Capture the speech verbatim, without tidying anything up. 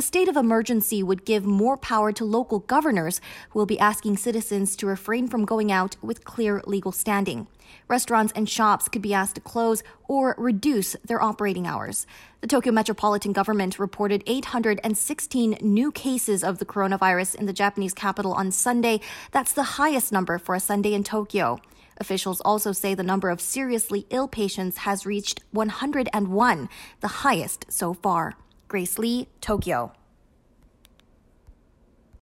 A state of emergency would give more power to local governors, who will be asking citizens to refrain from going out with clear legal standing. Restaurants and shops could be asked to close or reduce their operating hours. The Tokyo Metropolitan Government reported eight hundred sixteen new cases of the coronavirus in the Japanese capital on Sunday. That's the highest number for a Sunday in Tokyo. Officials also say the number of seriously ill patients has reached one hundred one, the highest so far. Grace Lee, Tokyo.